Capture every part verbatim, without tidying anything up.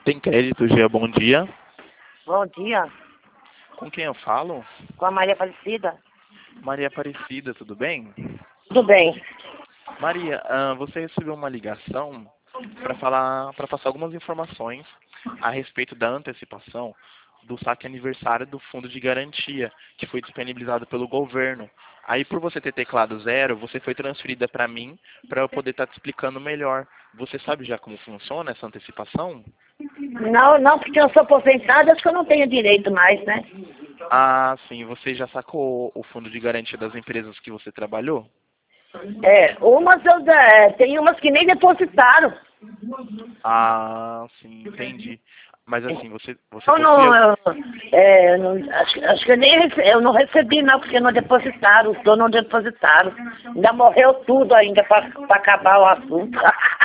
Tem crédito, Gia, bom dia. Bom dia, Com quem eu falo? com a Maria Aparecida. Maria Aparecida, tudo bem? Tudo bem. Maria, ah, você recebeu uma ligação para falar, para passar algumas informações a respeito da antecipação do saque aniversário do Fundo de Garantia, que foi disponibilizado pelo governo. Aí, por você ter teclado zero, você foi transferida para mim para eu poder estar te explicando melhor. Você sabe já como funciona essa antecipação? Não, não, porque eu sou aposentada, acho que eu não tenho direito mais, né? Ah, sim. Você já sacou o fundo de garantia das empresas que você trabalhou? É, umas eu, é, tem umas que nem depositaram. Ah, sim, entendi. Mas assim, você, você Eu possui... não, al- eu, é, não acho, acho que eu nem rece- eu não recebi não, porque não depositaram, os donos não depositaram. Ainda morreu tudo ainda para acabar o assunto.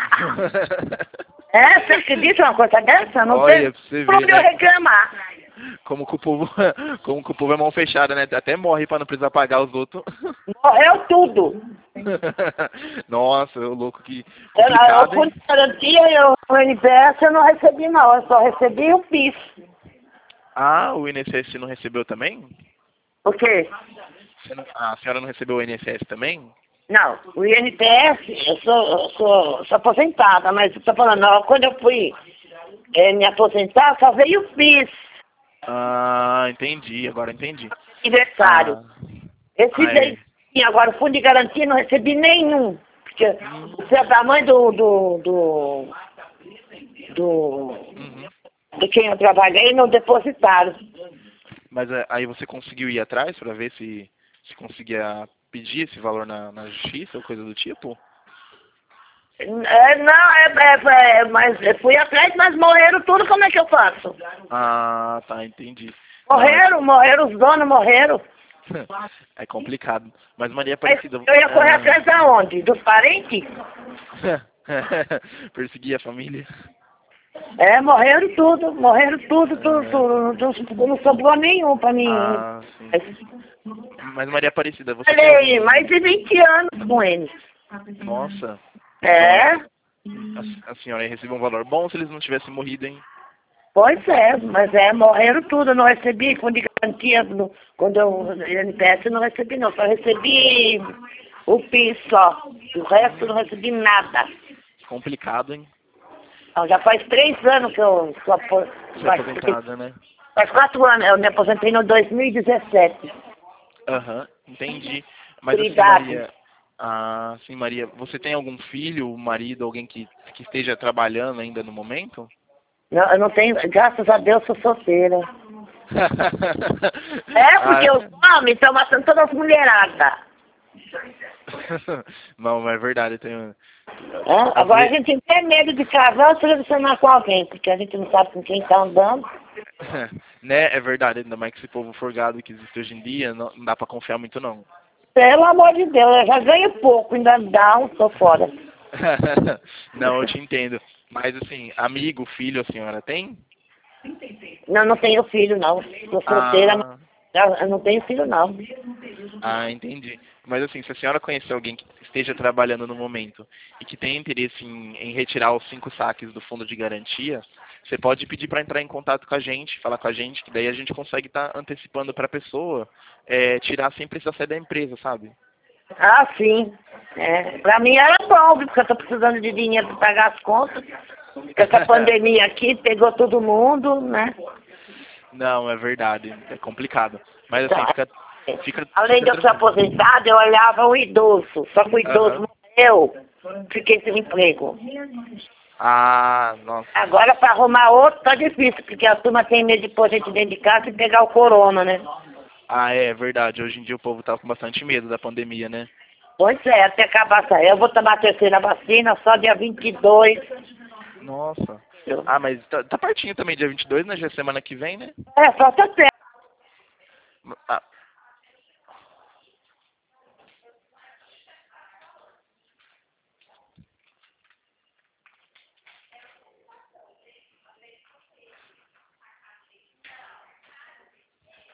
É, você acredita uma coisa dessa? Não Olha, tem pra você por ver, onde eu né? reclamar. Como que o povo, como que o povo é mão fechada, né? Até morre pra não precisar pagar os outros. Morreu tudo. Nossa, o louco, que Eu, eu complicado, fui hein? de garantia e o N P S eu não recebi não, eu só recebi o P I S. Ah, o I N S S não recebeu também? O quê? Você não- a senhora não recebeu o I N S S também? Não, o I N P S, eu sou, eu sou, sou aposentada, mas eu tô falando, ó, quando eu fui eh, me aposentar, só veio o P I S, Ah, entendi, agora entendi. aniversário. Ah, ah Esses é. aí, sim, agora o fundo de garantia não recebi nenhum, porque Hum, o seu tamanho do, do, do, do, uhum. de quem eu trabalhei não depositaram. Mas é, aí você conseguiu ir atrás para ver se, se conseguia pedir esse valor na, na justiça ou coisa do tipo? É, não, é, é, é, mas eu fui atrás, mas morreram tudo, como é que eu faço? Ah, tá, entendi. Não, é, Morreram, morreram, os donos morreram. é complicado. Mas Maria Mas Aparecida, eu ia correr ah, atrás da onde? Dos parentes? perseguir a família? É, morreram tudo, morreram tudo, tudo, É, tudo, tudo, não sobrou nenhum pra mim. ah, sim. Mas Maria Aparecida, você tem Falei, mais algum... de vinte anos com eles. Nossa, então a, É, a, a senhora ia receber um valor bom se eles não tivessem morrido, hein? pois é, mas é, morreram tudo, eu não recebi fundo de garantia, no, quando eu N P S eu não recebi não, só recebi o P I S só, o resto eu não recebi nada. Complicado, hein? Então, já faz três anos que eu sou apo- Você é faz, aposentada, né? faz quatro anos, eu me aposentei no dois mil e dezessete. Aham, entendi. Mas assim, Obrigado. Maria, ah, sim, Maria, você tem algum filho, marido, alguém que, que esteja trabalhando ainda no momento? Não, eu não tenho, graças a Deus sou solteira. É, Ah, porque os homens estão matando todas as mulheradas. não, mas é verdade, eu tenho. É, Às agora a vezes, gente tem até medo de casar ou se relacionar com alguém, porque a gente não sabe com quem está andando. né, é verdade, ainda mais que esse povo forgado que existe hoje em dia, não, não dá pra confiar muito não. Pelo amor de Deus, eu já ganho pouco, ainda dá um, tô fora. Não, eu te entendo. Mas assim, amigo, filho, a senhora tem? Não, não tenho filho não. Sou solteira, mas Ah, eu eu não tenho filho não. ah, entendi. Mas assim, se a senhora conhecer alguém que esteja trabalhando no momento e que tenha interesse em, em retirar os cinco saques do fundo de garantia, você pode pedir para entrar em contato com a gente, falar com a gente, que daí a gente consegue estar antecipando para a pessoa é, tirar sem precisar sair da empresa, sabe? Ah, sim. É, pra mim era bom, viu, porque eu tô precisando de dinheiro para pagar as contas. Com essa pandemia aqui, pegou todo mundo, né? Não, é verdade, é complicado. Mas Então, assim, fica, fica, além fica de eu ser tranquilo. aposentada, eu olhava o idoso. Só que o idoso Aham. morreu, fiquei sem emprego. Ah, nossa. Agora para arrumar outro tá difícil, porque a turma tem medo de pôr gente dentro de casa e pegar o corona, né? Ah, é verdade. Hoje em dia o povo tá com bastante medo da pandemia, né? Pois é, até acabar essa. Eu vou tomar a terceira vacina só dia vinte e dois. Nossa. Ah, mas tá, tá pertinho também, dia vinte e dois, né? Já é semana que vem, né? É, só tá certo. Ah,